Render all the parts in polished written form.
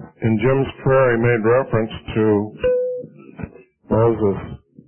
In Jim's prayer, he made reference to Moses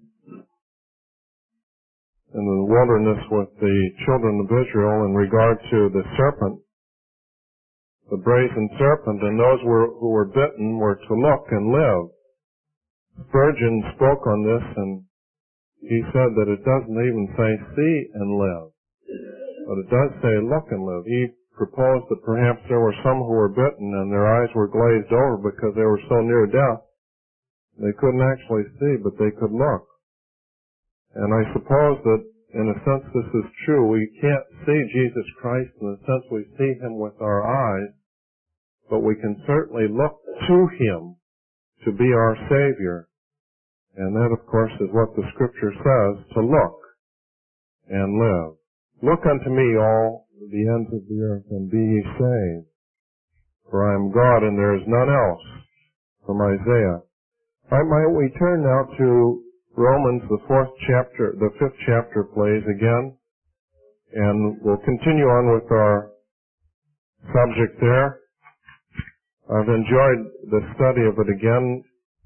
in the wilderness with the children of Israel in regard to the serpent, the brazen serpent, and those who were bitten were to look and live. Spurgeon spoke on this, and he said that it doesn't even say see and live, but it does say look and live. He proposed that perhaps there were some who were bitten and their eyes were glazed over because they were so near death. They couldn't actually see, but they could look. And I suppose that in a sense this is true. We can't see Jesus Christ in the sense we see Him with our eyes, but we can certainly look to Him to be our Savior. And that, of course, is what the Scripture says, to look and live. Look unto me, all the ends of the earth, and be ye saved. For I am God, and there is none else. From Isaiah. Might we turn now to Romans, the fifth chapter, please, again. And we'll continue on with our subject there. I've enjoyed the study of it again,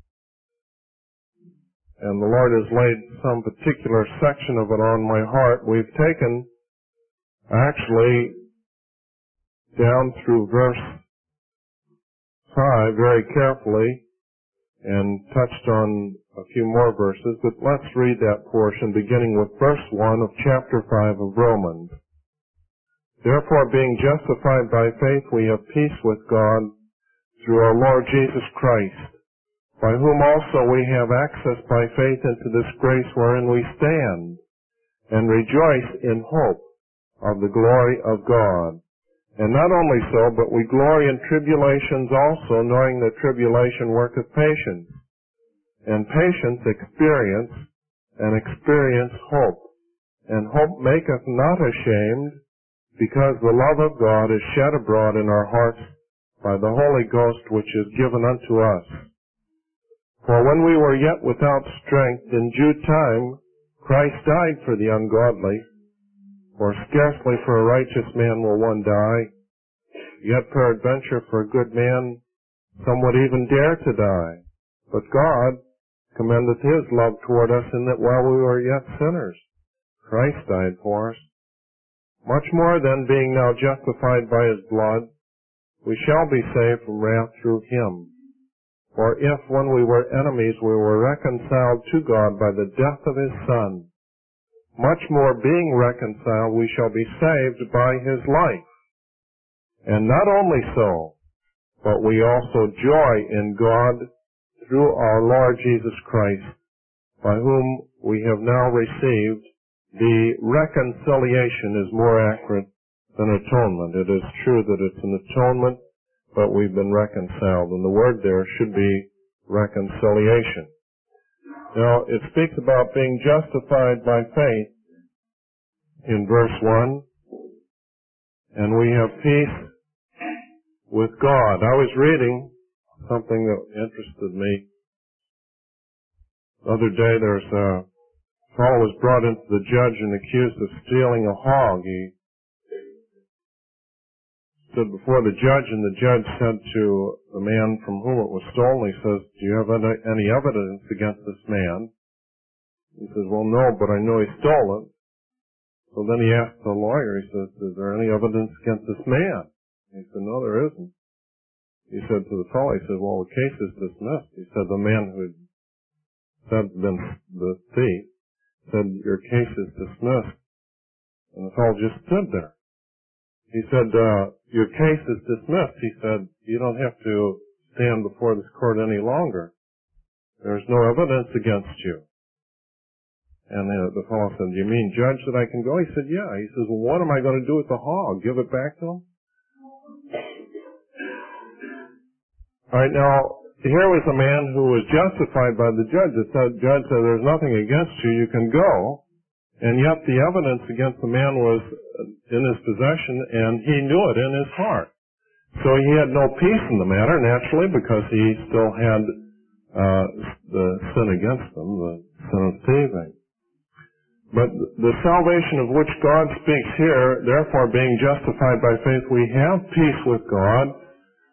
and the Lord has laid some particular section of it on my heart. We've taken actually down through verse 5 very carefully and touched on a few more verses, but let's read that portion beginning with verse 1 of chapter 5 of Romans. Therefore, being justified by faith, we have peace with God through our Lord Jesus Christ, by whom also we have access by faith into this grace wherein we stand, and rejoice in hope of the glory of God. And not only so, but we glory in tribulations also, knowing that tribulation worketh patience, and patience experience, and experience hope. And hope maketh not ashamed, because the love of God is shed abroad in our hearts by the Holy Ghost which is given unto us. For when we were yet without strength, in due time Christ died for the ungodly. For scarcely for a righteous man will one die, yet peradventure for a good man some would even dare to die. But God commendeth His love toward us, in that while we were yet sinners, Christ died for us. Much more then, being now justified by His blood, we shall be saved from wrath through Him. For if, when we were enemies, we were reconciled to God by the death of His Son, much more being reconciled, we shall be saved by His life. And not only so, but we also joy in God through our Lord Jesus Christ, by whom we have now received the reconciliation. Is more accurate than atonement. It is true that it's an atonement, but we've been reconciled, and the word there should be reconciliation. Now, it speaks about being justified by faith in verse 1, and we have peace with God. I was reading something that interested me. The other day, there's a fellow was brought into the judge and accused of stealing a hog. He stood before the judge, and the judge said to the man from whom it was stolen, he says, do you have any evidence against this man? He says, well, no, but I know he stole it. So then he asked the lawyer, he says, is there any evidence against this man? He said, no, there isn't. He said to the fellow, he said, well, the case is dismissed. He said, the man who had been the thief said, your case is dismissed. And the fellow just stood there. He said, your case is dismissed. He said, you don't have to stand before this court any longer. There's no evidence against you. And the fellow said, you mean, Judge, that I can go? He said, yeah. He says, well, what am I going to do with the hog? Give it back to him? All right, now, here was a man who was justified by the judge. The judge said, there's nothing against you, you can go. And yet the evidence against the man was in his possession, and he knew it in his heart. So he had no peace in the matter, naturally, because he still had the sin against him, the sin of thieving. But the salvation of which God speaks here, therefore being justified by faith, we have peace with God,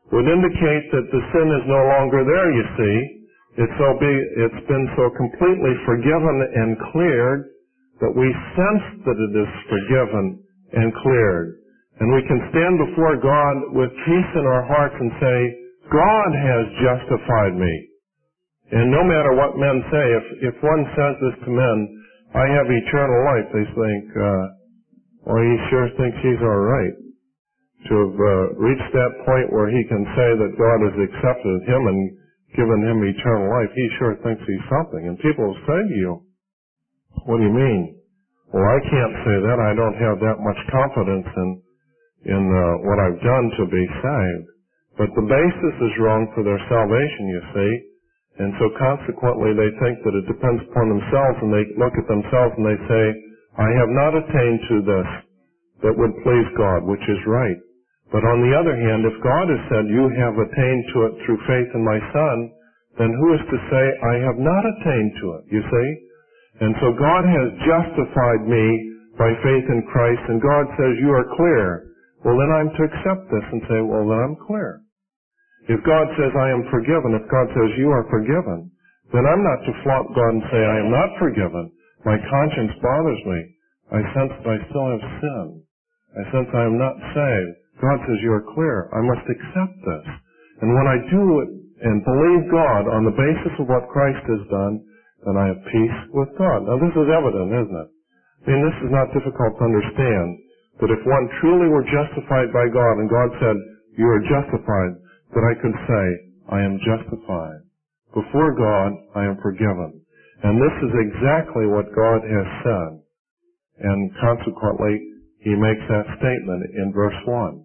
would indicate that the sin is no longer there, you see. It's been so completely forgiven and cleared that we sense that it is forgiven and cleared. And we can stand before God with peace in our hearts and say, God has justified me. And no matter what men say, if one says this to men, I have eternal life, they think, well, he sure thinks he's all right. To have reached that point where he can say that God has accepted him and given him eternal life, he sure thinks he's something. And people will say to you, what do you mean? Well, I can't say that. I don't have that much confidence in what I've done to be saved. But the basis is wrong for their salvation, you see. And so consequently they think that it depends upon themselves, and they look at themselves and they say, I have not attained to this that would please God, which is right. But on the other hand, if God has said, you have attained to it through faith in my Son, then who is to say, I have not attained to it, you see? And so God has justified me by faith in Christ, and God says, you are clear. Well, then I'm to accept this and say, well, then I'm clear. If God says, I am forgiven, if God says, you are forgiven, then I'm not to flaunt God and say, I am not forgiven. My conscience bothers me. I sense that I still have sin. I sense I am not saved. God says, you are clear. I must accept this. And when I do it and believe God on the basis of what Christ has done, then I have peace with God. Now this is evident, isn't it? I mean, this is not difficult to understand, that if one truly were justified by God and God said, you are justified, that I could say, I am justified. Before God, I am forgiven. And this is exactly what God has said. And consequently, he makes that statement in verse 1.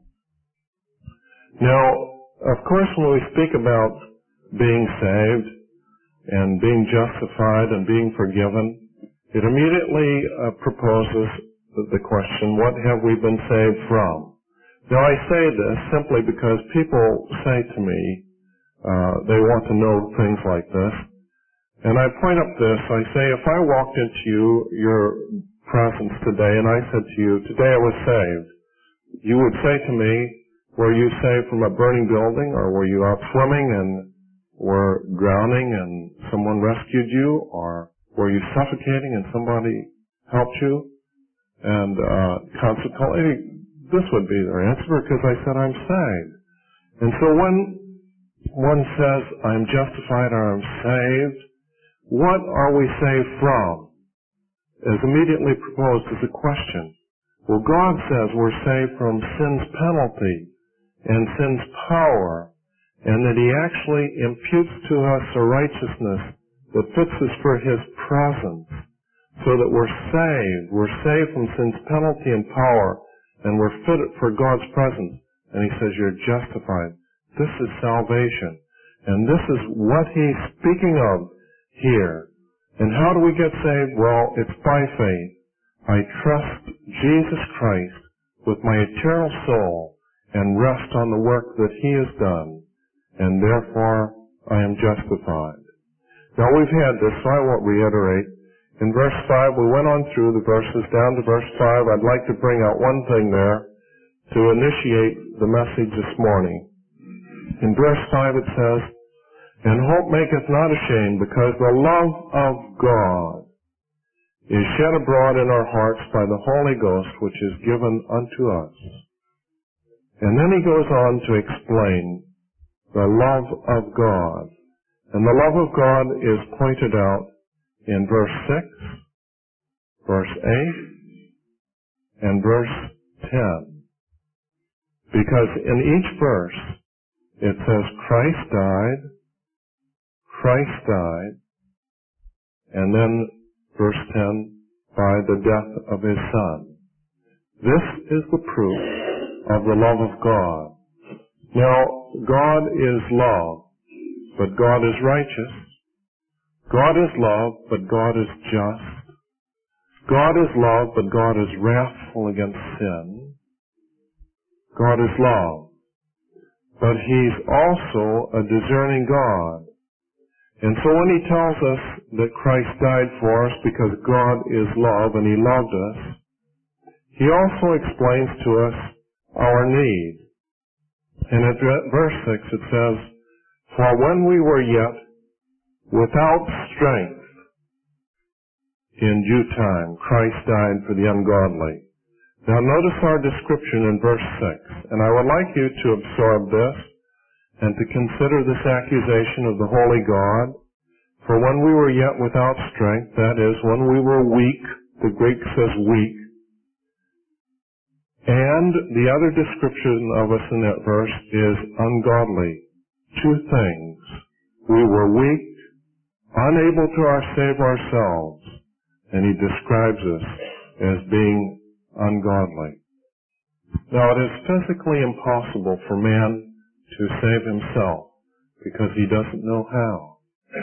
Now, of course, when we speak about being saved and being justified and being forgiven, it immediately proposes the question, what have we been saved from? Now, I say this simply because people say to me, they want to know things like this. And I point up this, I say, if I walked into your presence today and I said to you, today I was saved, you would say to me, were you saved from a burning building, or were you out swimming and were drowning and someone rescued you, or were you suffocating and somebody helped you? And consequently, this would be their answer, because I said I'm saved. And so when one says I'm justified or I'm saved, what are we saved from? As immediately proposed is a question. Well, God says we're saved from sin's penalty and sin's power, and that he actually imputes to us a righteousness that fits us for his presence, so that we're saved. We're saved from sin's penalty and power, and we're fitted for God's presence. And he says, you're justified. This is salvation. And this is what he's speaking of here. And how do we get saved? Well, it's by faith. I trust Jesus Christ with my eternal soul and rest on the work that he has done. And therefore, I am justified. Now, we've had this, so I won't reiterate. In verse 5, we went on through the verses down to verse 5. I'd like to bring out one thing there to initiate the message this morning. In verse 5 it says, and hope maketh not ashamed, because the love of God is shed abroad in our hearts by the Holy Ghost, which is given unto us. And then he goes on to explain the love of God. And the love of God is pointed out in verse 6, verse 8, and verse 10. Because in each verse it says Christ died, and then verse 10, by the death of his Son. This is the proof of the love of God. Now, God is love, but God is righteous. God is love, but God is just. God is love, but God is wrathful against sin. God is love. But he's also a discerning God. And so when he tells us that Christ died for us because God is love and he loved us, he also explains to us our need. And at verse 6 it says, "For when we were yet without strength, in due time Christ died for the ungodly." Now notice our description in verse 6, and I would like you to absorb this and to consider this accusation of the Holy God. For when we were yet without strength, that is, when we were weak, the Greek says weak, and the other description of us in that verse is ungodly. Two things. We were weak, unable to save ourselves, and he describes us as being ungodly. Now, it is physically impossible for man to save himself because he doesn't know how.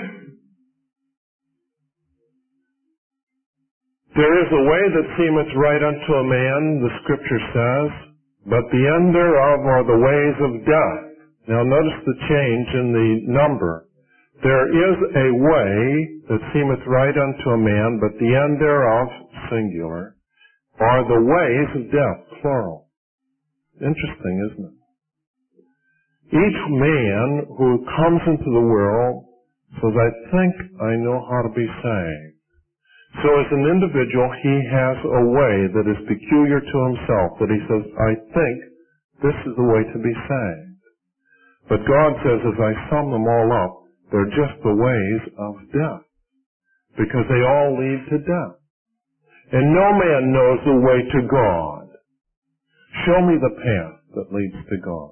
There is a way that seemeth right unto a man, the Scripture says, but the end thereof are the ways of death. Now notice the change in the number. There is a way that seemeth right unto a man, but the end thereof, singular, are the ways of death, plural. Interesting, isn't it? Each man who comes into the world says, "I think I know how to be saved." So as an individual, he has a way that is peculiar to himself, that he says, "I think this is the way to be saved." But God says, as I sum them all up, they're just the ways of death, because they all lead to death. And no man knows the way to God. Show me the path that leads to God.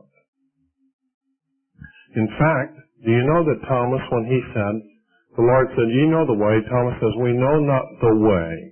In fact, do you know that Thomas, when he said, the Lord said, "Ye know the way," Thomas says, "We know not the way."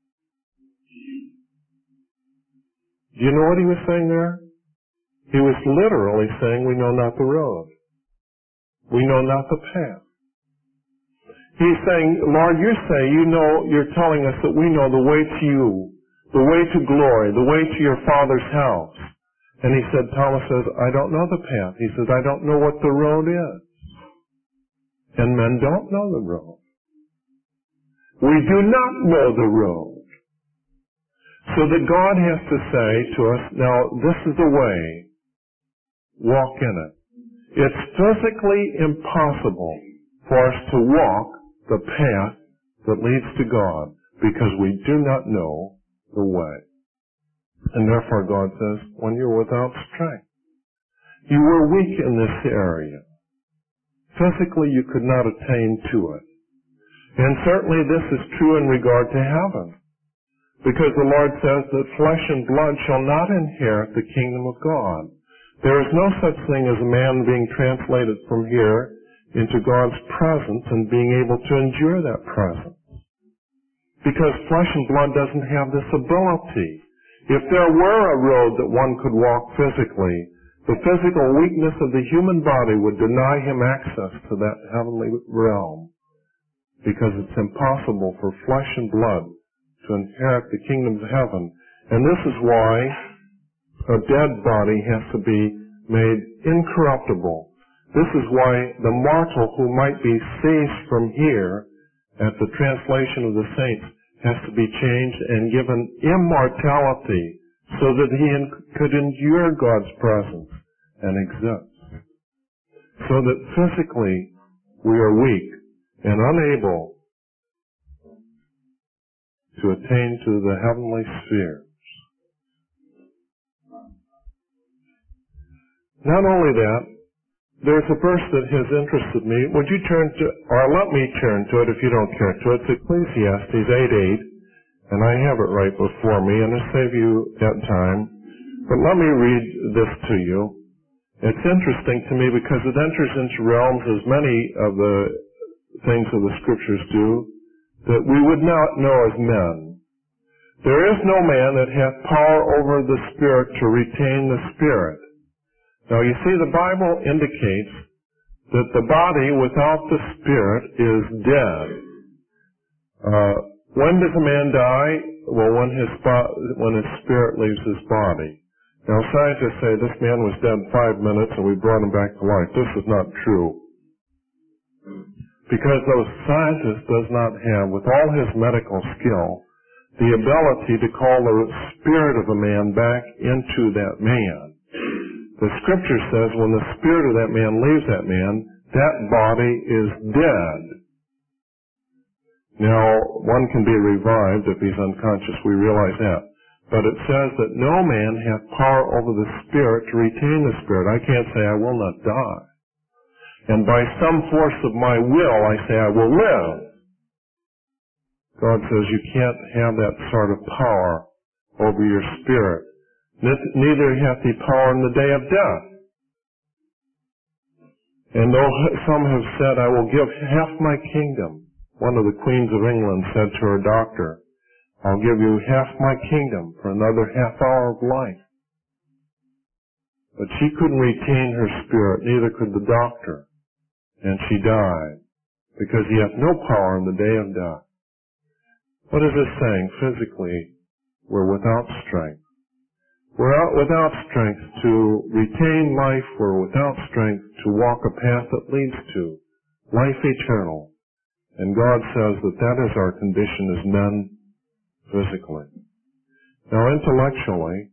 Do you know what he was saying there? He was literally saying, we know not the road. We know not the path. He's saying, Lord, you're telling us that we know the way to you, the way to glory, the way to your Father's house. And he said, Thomas says, I don't know the path. He says, I don't know what the road is. And men don't know the road. We do not know the road. So that God has to say to us, now this is the way. Walk in it. It's physically impossible for us to walk the path that leads to God because we do not know the way. And therefore God says, when you're without strength, you were weak in this area. Physically you could not attain to it. And certainly this is true in regard to heaven. Because the Lord says that flesh and blood shall not inherit the kingdom of God. There is no such thing as a man being translated from here into God's presence and being able to endure that presence. Because flesh and blood doesn't have this ability. If there were a road that one could walk physically, the physical weakness of the human body would deny him access to that heavenly realm. Because it's impossible for flesh and blood to inherit the kingdom of heaven. And this is why a dead body has to be made incorruptible. This is why the mortal who might be seized from here at the translation of the saints has to be changed and given immortality so that he could endure God's presence and exist. So that physically we are weak and unable to attain to the heavenly spheres. Not only that, there's a verse that has interested me. Would you turn to, or let me turn to it if you don't care to. It's Ecclesiastes 8:8, and I have it right before me, and I'll save you that time. But let me read this to you. It's interesting to me because it enters into realms, as many of the things of the Scriptures do, that we would not know as men. There is no man that hath power over the Spirit to retain the Spirit. Now you see, the Bible indicates that the body without the Spirit is dead. When does a man die? Well, when his spirit leaves his body. Now scientists say this man was dead 5 minutes and we brought him back to life. This is not true. Because those scientists does not have, with all his medical skill, the ability to call the spirit of a man back into that man. The Scripture says when the spirit of that man leaves that man, that body is dead. Now, one can be revived if he's unconscious, we realize that. But it says that no man hath power over the spirit to retain the spirit. I can't say I will not die. And by some force of my will, I say I will live. God says you can't have that sort of power over your spirit. Neither hath he power in the day of death. And though some have said, I will give half my kingdom, one of the queens of England said to her doctor, I'll give you half my kingdom for another half hour of life. But she couldn't retain her spirit, neither could the doctor. And she died, because he hath no power in the day of death. What is this saying? Physically, we're without strength. We're without strength to retain life. We're without strength to walk a path that leads to life eternal. And God says that that is our condition as men physically. Now intellectually,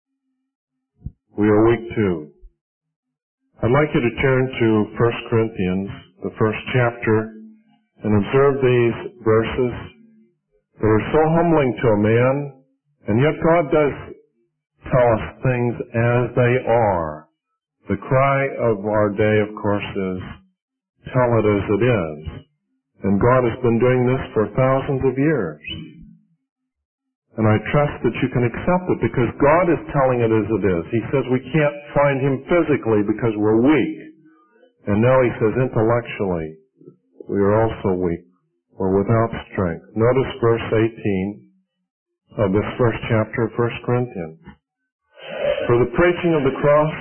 we are weak too. I'd like you to turn to 1 Corinthians, the first chapter, and observe these verses that are so humbling to a man, and yet God does tell us things as they are. The cry of our day, of course, is, tell it as it is. And God has been doing this for thousands of years. And I trust that you can accept it because God is telling it as it is. He says we can't find Him physically because we're weak. And now He says intellectually, we are also weak. We're without strength. Notice verse 18 of this first chapter of 1 Corinthians. For the preaching of the cross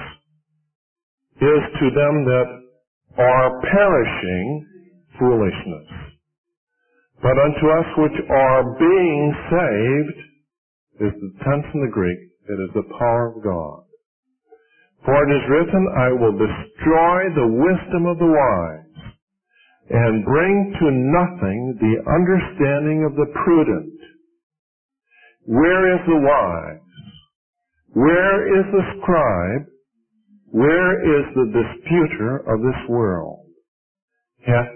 is to them that are perishing foolishness. But unto us which are being saved, is the tense in the Greek, it is the power of God. For it is written, I will destroy the wisdom of the wise, and bring to nothing the understanding of the prudent. Where is the wise? Where is the scribe? Where is the disputer of this world? Hath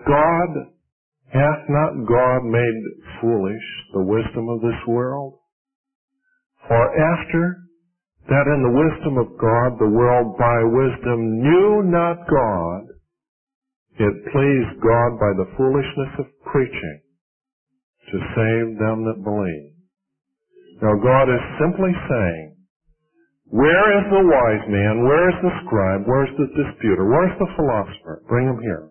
not God made foolish the wisdom of this world? For after that in the wisdom of God the world by wisdom knew not God, it pleased God by the foolishness of preaching to save them that believe. Now God is simply saying, where is the wise man? Where is the scribe? Where is the disputer? Where is the philosopher? Bring him here.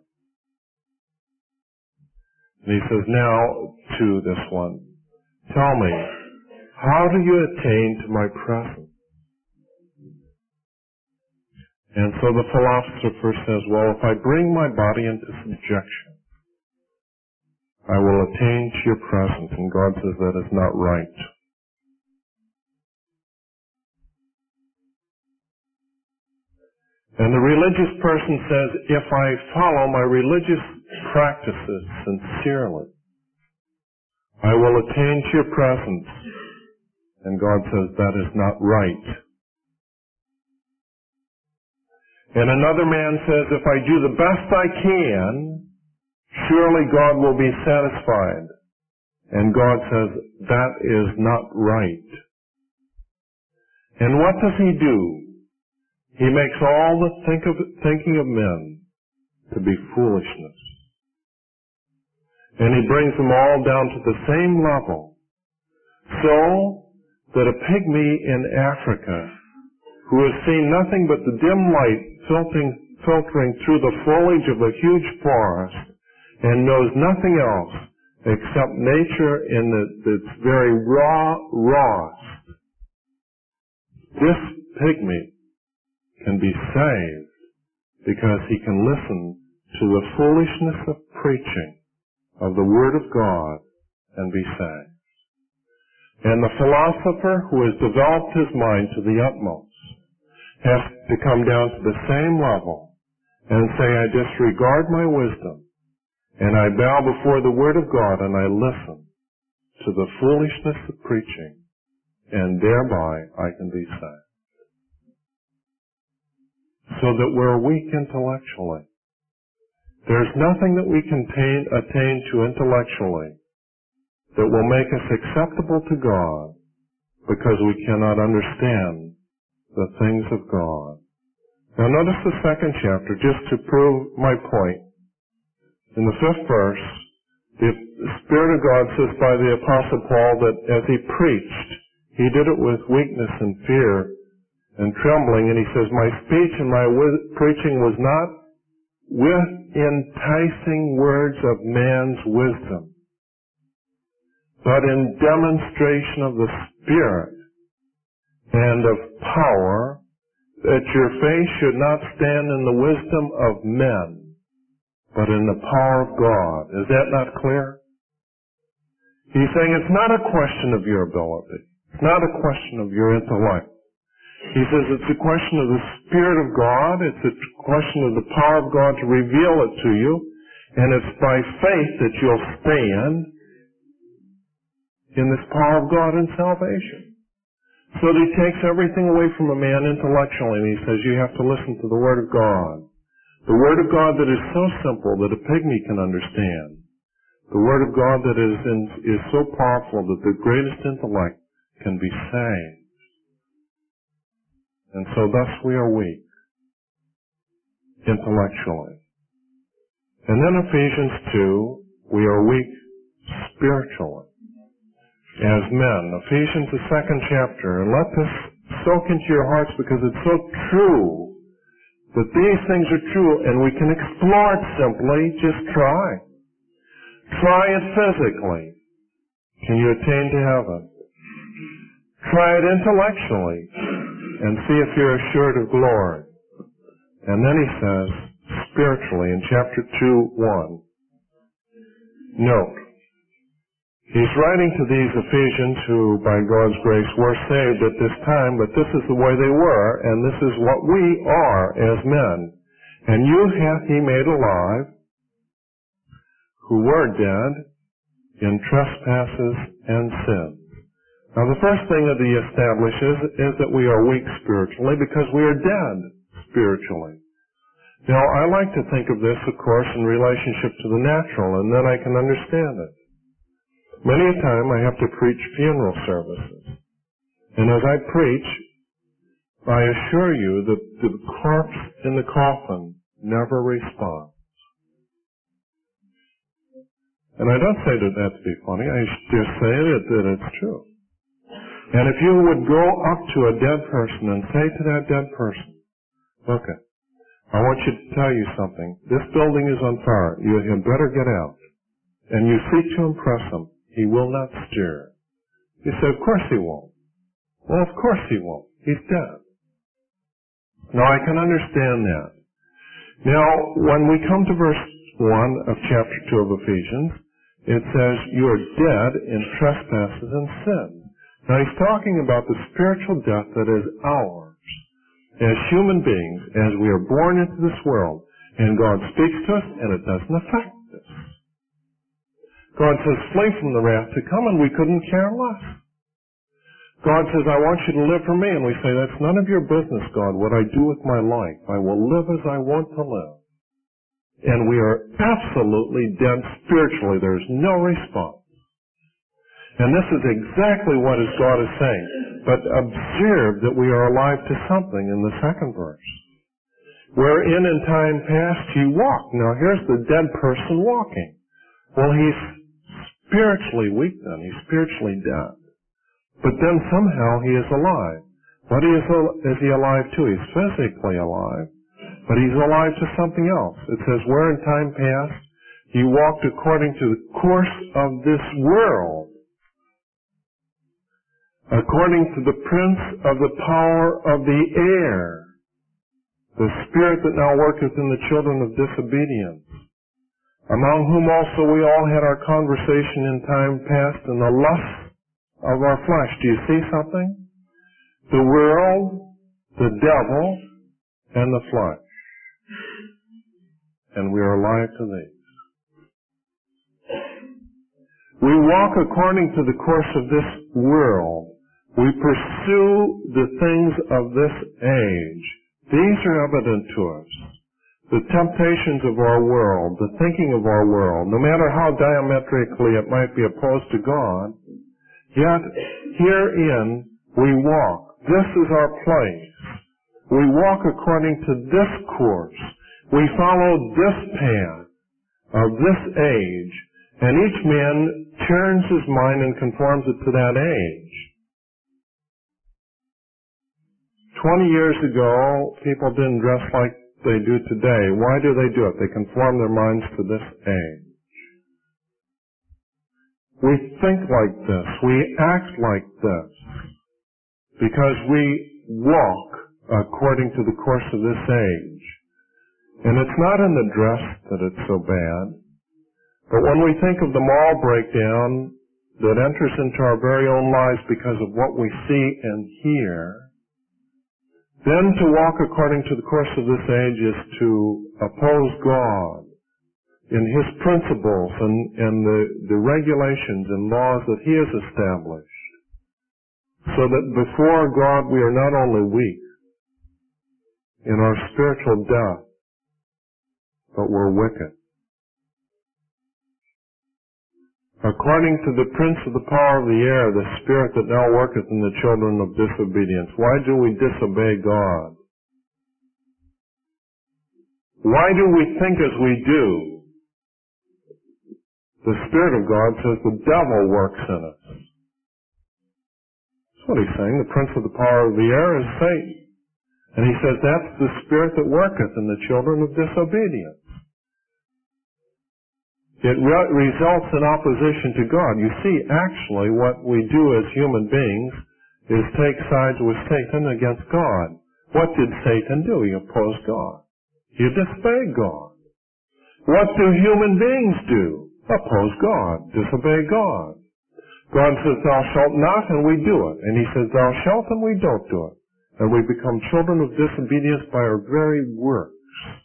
And he says now to this one, tell me, how do you attain to my presence? And so the philosopher says, well, if I bring my body into subjection, I will attain to your presence. And God says that is not right. And the religious person says, if I follow my religious practices sincerely, I will attain to your presence. And God says that is not right. And another man says, if I do the best I can, surely God will be satisfied. And God says that is not right. And what does He do? He makes all the thinking of men to be foolishness. And He brings them all down to the same level. So that a pygmy in Africa, who has seen nothing but the dim light filtering through the foliage of a huge forest, and knows nothing else except nature in its very rawest, this pygmy can be saved because he can listen to the foolishness of preaching of the Word of God and be saved. And the philosopher who has developed his mind to the utmost has to come down to the same level and say, I disregard my wisdom and I bow before the Word of God and I listen to the foolishness of preaching, and thereby I can be saved. so that we're weak intellectually. There's nothing that we can attain to intellectually that will make us acceptable to God because we cannot understand the things of God. Now notice the second chapter, just to prove my point. In the 5th verse, the Spirit of God says by the Apostle Paul that as he preached, he did it with weakness and fear and trembling, and he says, my speech and my preaching was not with enticing words of man's wisdom, but in demonstration of the Spirit and of power, that your faith should not stand in the wisdom of men, but in the power of God. Is that not clear? He's saying it's not a question of your ability. It's not a question of your intellect. He says it's a question of the Spirit of God. It's a question of the power of God to reveal it to you. And it's by faith that you'll stand in this power of God in salvation. So that he takes everything away from a man intellectually, and he says you have to listen to the Word of God. The Word of God that is so simple that a pygmy can understand. The Word of God that is so powerful that the greatest intellect can be saved. And so thus we are weak intellectually. And then Ephesians 2, we are weak spiritually as men. Ephesians, the 2nd chapter. And let this soak into your hearts because it's so true that these things are true, and we can explore it simply. Just try. Try it physically. Can you attain to heaven? Try it intellectually and see if you're assured of glory. And then he says, spiritually, in chapter 2:1. Note, he's writing to these Ephesians who, by God's grace, were saved at this time, but this is the way they were, and this is what we are as men. And you hath he made alive, who were dead in trespasses and sins. Now the first thing that he establishes is that we are weak spiritually because we are dead spiritually. Now I like to think of this, of course, in relationship to the natural, and then I can understand it. Many a time I have to preach funeral services. And as I preach, I assure you that the corpse in the coffin never responds. And I don't say that to be funny, I just say that it's true. And if you would go up to a dead person and say to that dead person, okay, I want you to tell you something. This building is on fire. You had better get out. And you seek to impress him. He will not stir. You say, of course he won't. Well, of course he won't. He's dead. Now, I can understand that. Now, when we come to verse 1 of chapter 2 of Ephesians, it says, you are dead in trespasses and sins. Now, he's talking about the spiritual death that is ours as human beings, as we are born into this world, and God speaks to us, and it doesn't affect us. God says, flee from the wrath to come, and we couldn't care less. God says, I want you to live for me, and we say, that's none of your business, God, what I do with my life. I will live as I want to live. And we are absolutely dead spiritually. There's no response. And this is exactly what God is saying. But observe that we are alive to something in the 2nd verse. Wherein in time past he walked. Now here's the dead person walking. Well, he's spiritually weak then. He's spiritually dead. But then somehow he is alive. What is he alive to? He's physically alive. But he's alive to something else. It says, where in time past he walked according to the course of this world, according to the prince of the power of the air, the spirit that now worketh in the children of disobedience, among whom also we all had our conversation in time past in the lust of our flesh. Do you see something? The world, the devil, and the flesh. And we are alive to these. We walk according to the course of this world. We pursue the things of this age. These are evident to us. The temptations of our world, the thinking of our world, no matter how diametrically it might be opposed to God, yet herein we walk. This is our place. We walk according to this course. We follow this path of this age, and each man turns his mind and conforms it to that age. 20 years ago, people didn't dress like they do today. Why do they do it? They conform their minds to this age. We think like this. We act like this. Because we walk according to the course of this age. And it's not in the dress that it's so bad. But when we think of the moral breakdown that enters into our very own lives because of what we see and hear, then to walk according to the course of this age is to oppose God in His principles and the regulations and laws that He has established. So that before God we are not only weak in our spiritual death, but we're wicked. According to the prince of the power of the air, the spirit that now worketh in the children of disobedience. Why do we disobey God? Why do we think as we do? The Spirit of God says the devil works in us. That's what he's saying. The prince of the power of the air is Satan. And he says that's the spirit that worketh in the children of disobedience. It results in opposition to God. You see, actually, what we do as human beings is take sides with Satan against God. What did Satan do? He opposed God. He disobeyed God. What do human beings do? Oppose God, disobey God. God says, thou shalt not, and we do it. And He says, thou shalt, and we don't do it. And we become children of disobedience by our very works.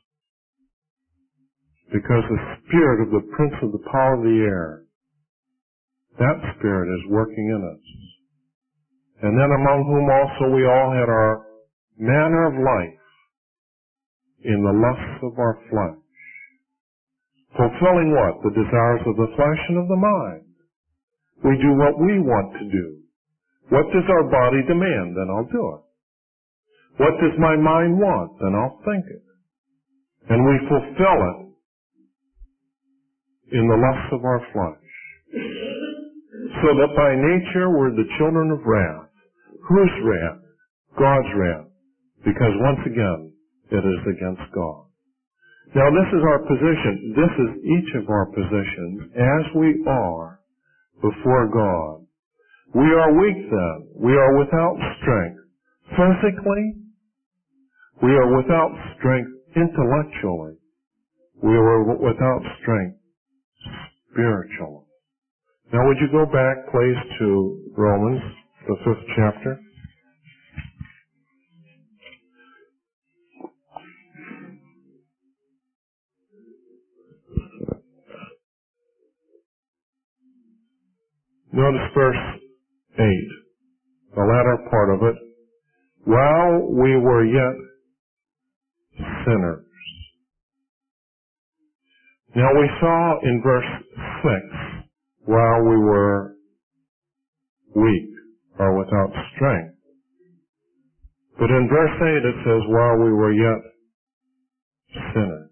Because the spirit of the prince of the power of the air, that spirit is working in us. And then among whom also we all had our manner of life in the lusts of our flesh. Fulfilling what? The desires of the flesh and of the mind. We do what we want to do. What does our body demand? Then I'll do it. What does my mind want? Then I'll think it. And we fulfill it in the lusts of our flesh. So that by nature we're the children of wrath. Whose wrath? God's wrath. Because once again, it is against God. Now this is our position. This is each of our positions as we are before God. We are weak then. We are without strength. Physically, we are without strength intellectually. We are without strength spiritually. Now would you go back, please, to Romans, the 5th chapter? Notice verse 8, the latter part of it. While we were yet sinners. Now we saw in verse 6, while we were weak or without strength. But in verse 8 it says, while we were yet sinners.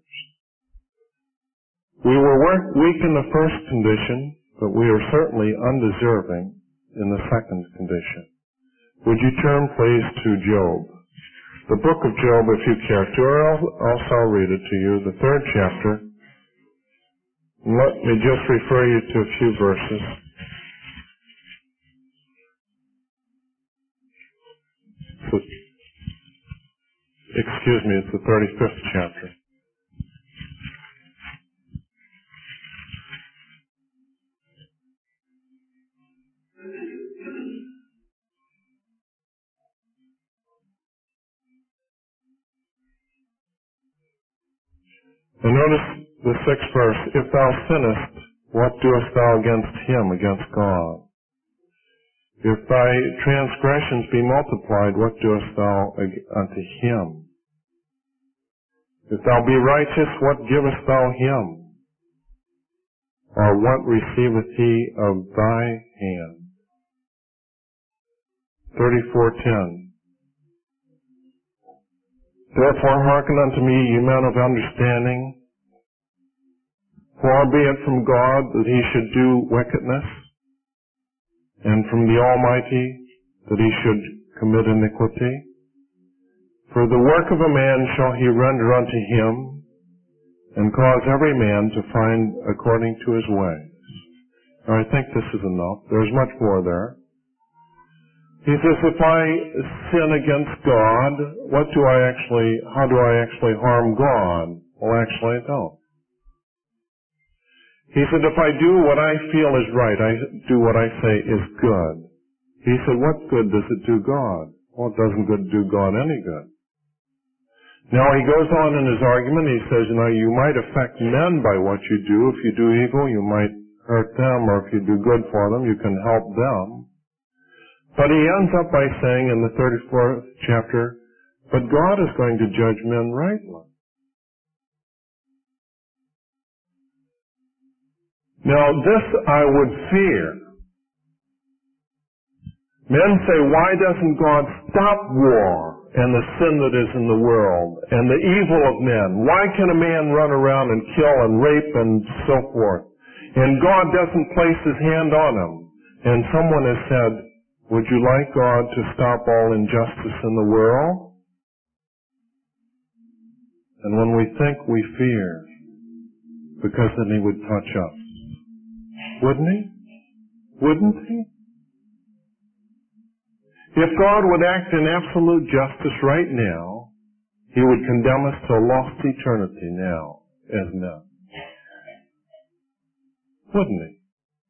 We were weak in the first condition, but we are certainly undeserving in the second condition. Would you turn, please, to Job? The book of Job, if you care to, or else I'll read it to you, the 3rd chapter. And let me just refer you to a few verses. Excuse me, it's the 35th chapter. And notice the 6th verse, if thou sinnest, what doest thou against him, against God? If thy transgressions be multiplied, what doest thou unto him? If thou be righteous, what givest thou him? Or what receiveth he of thy hand? 34:10. Therefore hearken unto me, ye men of understanding. For be it from God that he should do wickedness, and from the Almighty that he should commit iniquity. For the work of a man shall he render unto him, and cause every man to find according to his ways. Now, I think this is enough. There's much more there. He says, if I sin against God, how do I actually harm God? Well, actually, I don't. He said, if I do what I feel is right, I do what I say is good. He said, what good does it do God? Well, it doesn't do God any good. Now, he goes on in his argument, he says, you might affect men by what you do. If you do evil, you might hurt them, or if you do good for them, you can help them. But he ends up by saying in the 34th chapter, but God is going to judge men rightly. Now, this I would fear. Men say, why doesn't God stop war and the sin that is in the world and the evil of men? Why can a man run around and kill and rape and so forth? And God doesn't place his hand on him. And someone has said, would you like God to stop all injustice in the world? And when we think, we fear, because then he would touch us. Wouldn't he? Wouldn't he? If God would act in absolute justice right now, he would condemn us to a lost eternity now as men. Wouldn't he?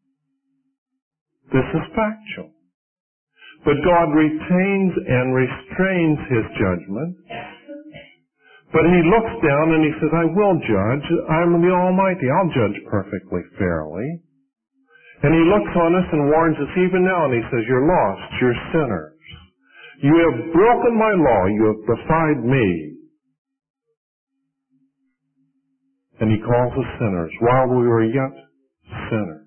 This is factual. But God retains and restrains his judgment. But he looks down and he says, I will judge. I'm the Almighty. I'll judge perfectly fairly. And he looks on us and warns us even now, and he says, you're lost. You're sinners. You have broken my law. You have defied me. And he calls us sinners while we were yet sinners.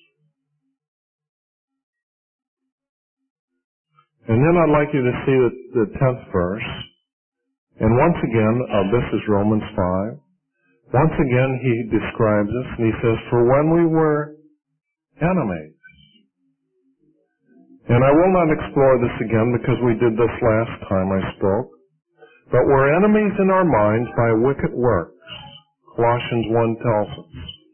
And then I'd like you to see the 10th verse. And once again, this is Romans 5. Once again, he describes us, and he says, for when we were enemies. And I will not explore this again because we did this last time I spoke. But we're enemies in our minds by wicked works. Colossians 1 tells us.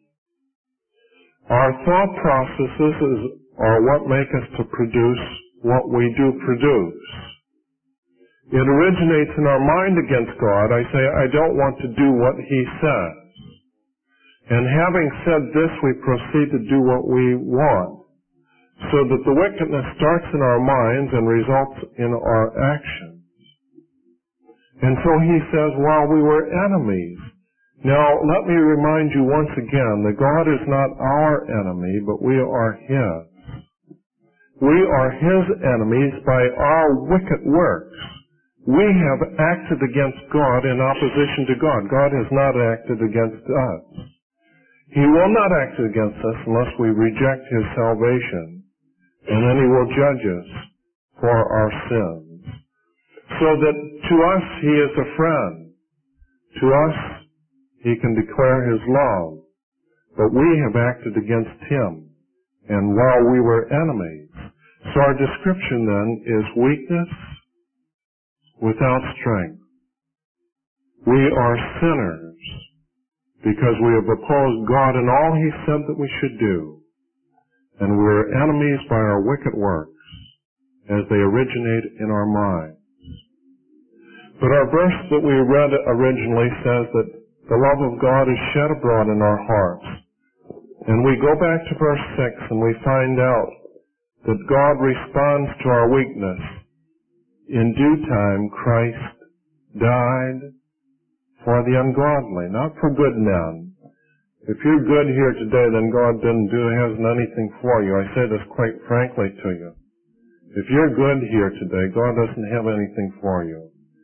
Our thought processes are what make us to produce what we do produce. It originates in our mind against God. I say, I don't want to do what he says. And having said this, we proceed to do what we want. So that the wickedness starts in our minds and results in our actions. And so he says, while we were enemies. Now, let me remind you once again that God is not our enemy, but we are his. We are his enemies by our wicked works. We have acted against God in opposition to God. God has not acted against us. He will not act against us unless we reject his salvation, and then he will judge us for our sins. So that to us he is a friend. To us he can declare his love. But we have acted against him, and while we were enemies. So our description then is weakness without strength. We are sinners because we have opposed God in all he said that we should do. And we are enemies by our wicked works as they originate in our minds. But our verse that we read originally says that the love of God is shed abroad in our hearts. And we go back to verse 6 and we find out that God responds to our weakness. In due time, Christ died for the ungodly, not for good men. If you're good here today, then God hasn't anything for you. I say this quite frankly to you. If you're good here today, God doesn't have anything for you.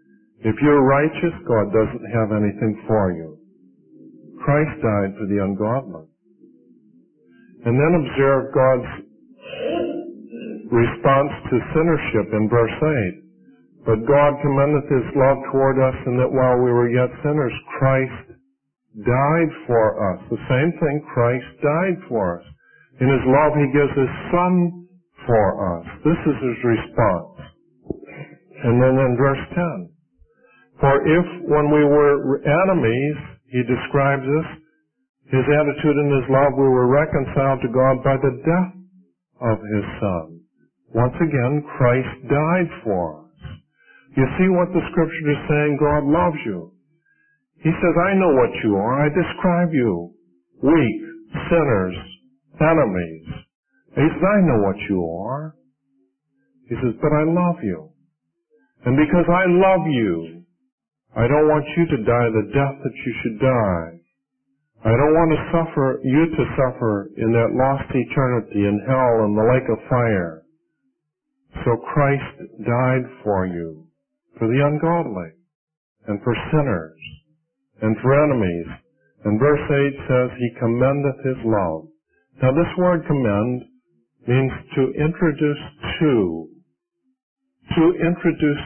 If you're righteous, God doesn't have anything for you. Christ died for the ungodly. And then observe God's response to sinnership in verse 8. But God commendeth his love toward us in that while we were yet sinners, Christ died for us. The same thing, Christ died for us. In his love, he gives his Son for us. This is his response. And then in verse 10, for if when we were enemies, he describes us, his attitude in his love, we were reconciled to God by the death of his Son. Once again, Christ died for us. You see what the Scripture is saying? God loves you. He says, I know what you are. I describe you. Weak, sinners, enemies. He says, I know what you are. He says, but I love you. And because I love you, I don't want you to die the death that you should die. I don't want you to suffer in that lost eternity in hell and the lake of fire. So Christ died for you, for the ungodly, and for sinners, and for enemies. And verse 8 says, he commendeth his love. Now this word commend means to introduce to. To introduce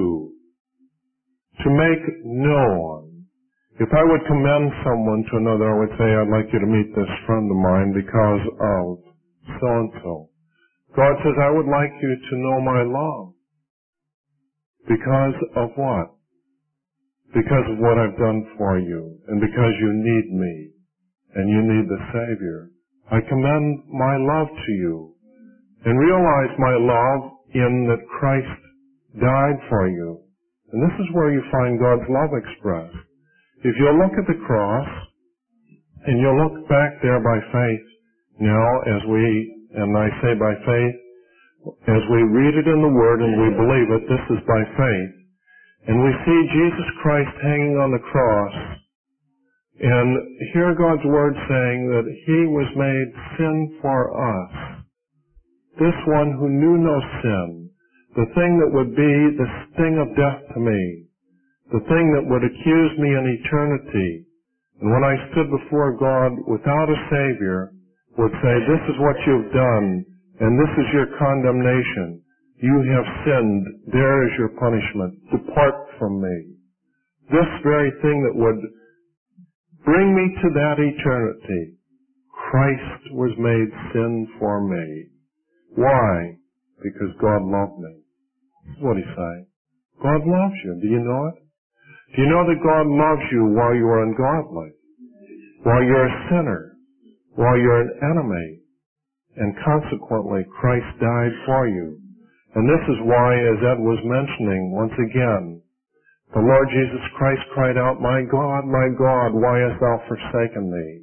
to make known. If I would commend someone to another, I would say, I'd like you to meet this friend of mine because of so-and-so. God says, I would like you to know my love. Because of what? Because of what I've done for you, and because you need me, and you need the Savior. I commend my love to you, and realize my love in that Christ died for you. And this is where you find God's love expressed. If you look at the cross, and you look back there by faith, now and I say by faith, as we read it in the Word and we believe it, this is by faith, and we see Jesus Christ hanging on the cross, and hear God's Word saying that he was made sin for us. This one who knew no sin, the thing that would be the sting of death to me, the thing that would accuse me in eternity, and when I stood before God without a Savior, would say, this is what you've done, and this is your condemnation. You have sinned. There is your punishment. Depart from me. This very thing that would bring me to that eternity, Christ was made sin for me. Why? Because God loved me. That's what he's saying. God loves you. Do you know it? Do you know that God loves you while you are ungodly? While you're a sinner? While you're an enemy? And consequently, Christ died for you. And this is why, as Ed was mentioning once again, the Lord Jesus Christ cried out, my God, why hast thou forsaken me?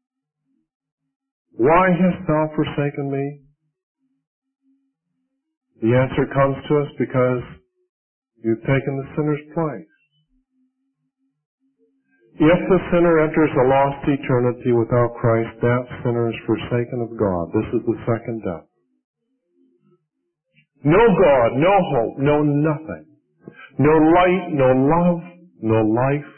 Why hast thou forsaken me? The answer comes to us because you've taken the sinner's place. If the sinner enters a lost eternity without Christ, that sinner is forsaken of God. This is the second death. No God, no hope, no nothing. No light, no love, no life.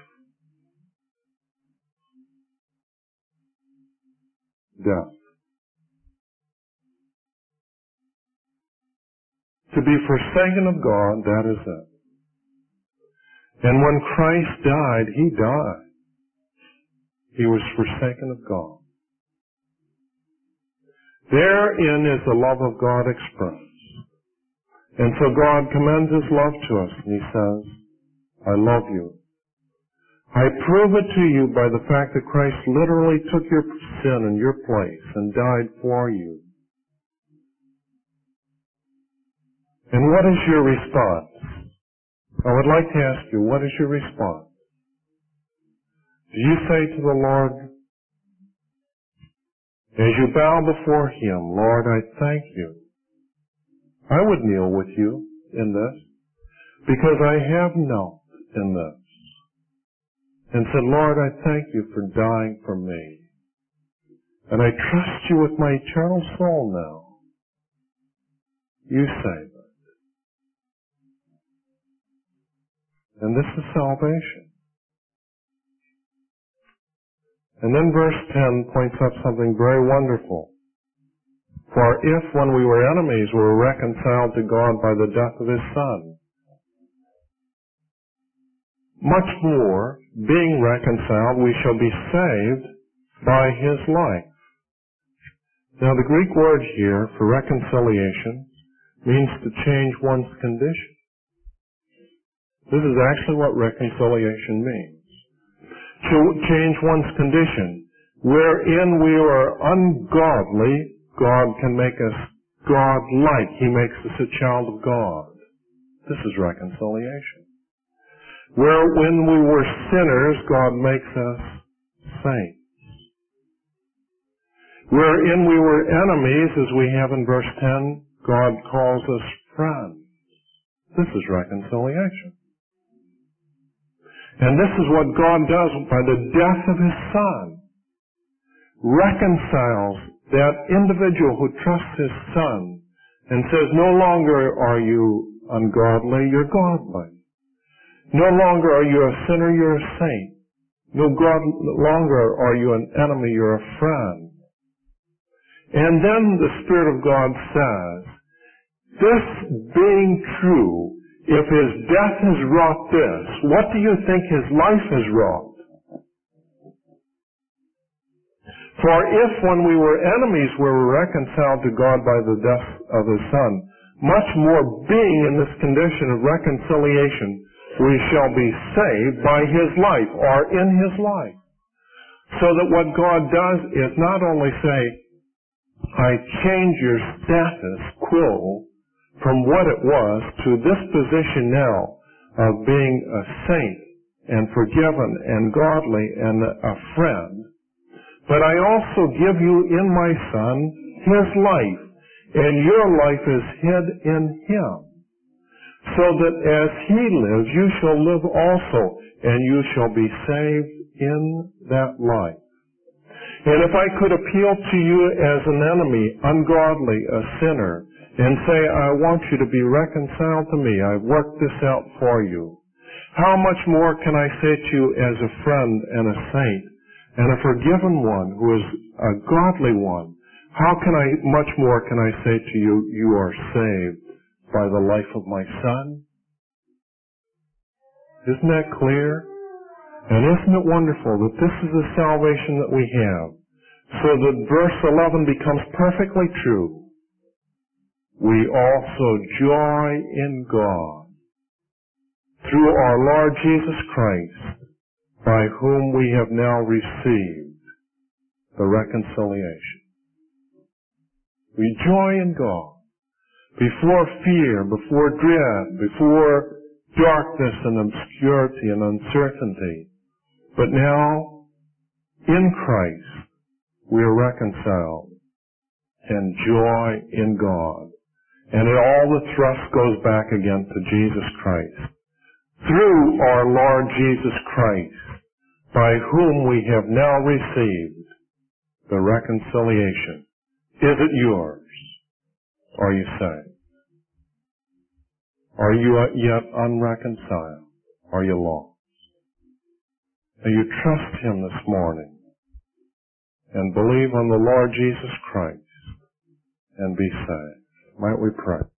Death. To be forsaken of God, that is it. And when Christ died, he died. He was forsaken of God. Therein is the love of God expressed. And so God commends his love to us, and he says, I love you. I prove it to you by the fact that Christ literally took your sin in your place and died for you. And what is your response? I would like to ask you, what is your response? Do you say to the Lord, as you bow before him, Lord, I thank you. I would kneel with you in this because I have knelt in this and said, Lord, I thank you for dying for me. And I trust you with my eternal soul now. You save it. And this is salvation. And then verse 10 points up something very wonderful. For if when we were enemies we were reconciled to God by the death of His Son, much more, being reconciled, we shall be saved by His life. Now the Greek word here for reconciliation means to change one's condition. This is actually what reconciliation means. To change one's condition. Wherein we are ungodly, God can make us God-like. He makes us a child of God. This is reconciliation. Where when we were sinners, God makes us saints. Wherein we were enemies, as we have in verse 10, God calls us friends. This is reconciliation. And this is what God does by the death of His Son. Reconciles that individual who trusts His Son and says, no longer are you ungodly, you're godly. No longer are you a sinner, you're a saint. No longer are you an enemy, you're a friend. And then the Spirit of God says, this being true, if His death has wrought this, what do you think His life has wrought? For if when we were enemies we were reconciled to God by the death of His Son, much more being in this condition of reconciliation, we shall be saved by His life, or in His life. So that what God does is not only say, I change your status quo from what it was to this position now of being a saint and forgiven and godly and a friend, but I also give you in my Son His life, and your life is hid in Him, so that as He lives, you shall live also, and you shall be saved in that life. And if I could appeal to you as an enemy, ungodly, a sinner, and say, I want you to be reconciled to me, I've worked this out for you, how much more can I say to you as a friend and a saint, and a forgiven one who is a godly one? Much more can I say to you, you are saved by the life of my Son? Isn't that clear? And isn't it wonderful that this is the salvation that we have? So that verse 11 becomes perfectly true. We also joy in God through our Lord Jesus Christ, by whom we have now received the reconciliation. We joy in God before fear, before dread, before darkness and obscurity and uncertainty. But now, in Christ, we are reconciled and joy in God. And all the thrust goes back again to Jesus Christ. Through our Lord Jesus Christ, by whom we have now received the reconciliation. Is it yours? Are you saved? Are you yet unreconciled? Are you lost? May you trust Him this morning and believe on the Lord Jesus Christ and be saved. Might we pray?